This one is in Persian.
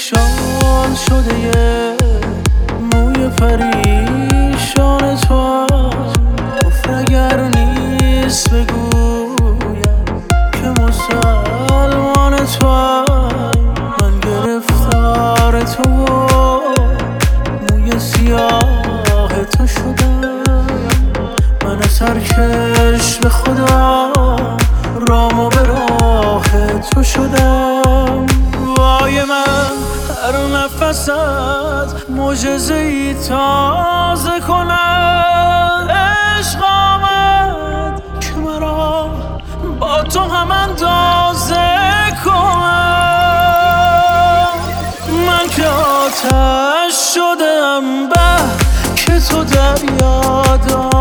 شال شده یه موی پریشان تو گفت اگر نیست بگویم که مسلمان تو من گرفتار تو موی سیاه تو شدم من سرکش به خدا رام و به راه تو شدم وای من هر نفست معجزه‌ای تازه کند عشق آمد که مرا با تو هم اندازه کنم من که آتش شدم به که تو دریا داری